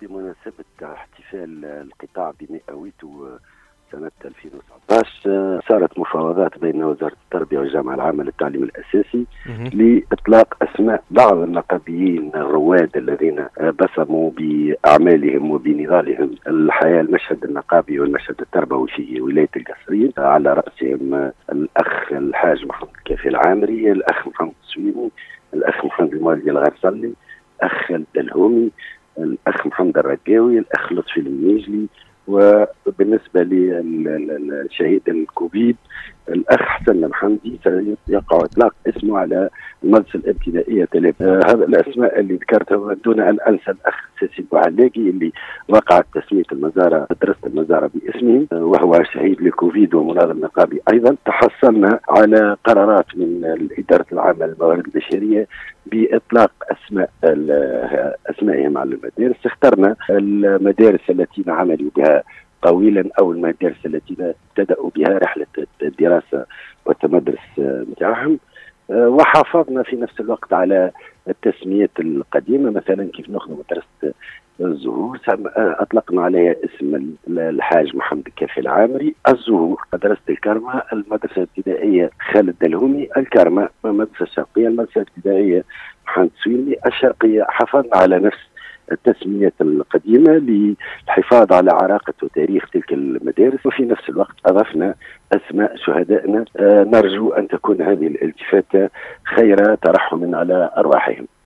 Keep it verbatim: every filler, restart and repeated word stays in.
بمناسبة احتفال القطاع بمئويته سنة ألفين وتسعطاش صارت مفاوضات بين وزارة التربية والجامعة العامة للتعليم الأساسي لإطلاق أسماء بعض النقابيين الرواد الذين بصموا بأعمالهم وبنضالهم الحياة المشهد النقابي والمشهد التربوي في ولاية القصرين، على رأسهم الأخ الحاج محمد الكافي العامري، الأخ محمد السويمي، الأخ محمد المالدي الغرسلي، الأخ خالد الهومي، الأخ محمد الرقاوي، الأخ لطفي المنيجلي، وبالنسبة للشهيد الكوفيد الأخ حسن المحمدي سيقع إطلاق اسمه على المدرسة الابتدائية تلف. آه هذا الأسماء اللي ذكرتها دون أن أنسى الأخ سيسي بوعلاقي اللي وقعت تسمية المزارة مدرسة المزارة باسمه، آه وهو شهيد للكوفيد ومناضل نقابي أيضا. تحصلنا على قرارات من الإدارة العامة للموارد البشرية بإطلاق أسماء أسمائهم على المدارس. اخترنا المدارس التي عملوا بها طويلا أو المدارس التي ابتدأوا بها رحلة الدراسة والتمدرس متاعهم، وحافظنا في نفس الوقت على التسميات القديمة. مثلا كيف ناخذ مدرسة الزهور أطلقنا عليها اسم الحاج محمد الكافي العامري. الزهور مدرسة الكرمة، المدرسة الابتدائية خالد الهومي، الكرمة المدرسة الشرقية، المدرسة الابتدائية محمد سويلي، الشرقية حافظنا على نفس التسميات القديمة للحفاظ على عراقة وتاريخ تلك المدارس، وفي نفس الوقت أضفنا أسماء شهدائنا. آه نرجو أن تكون هذه الالتفاتة خير ترحم على أرواحهم.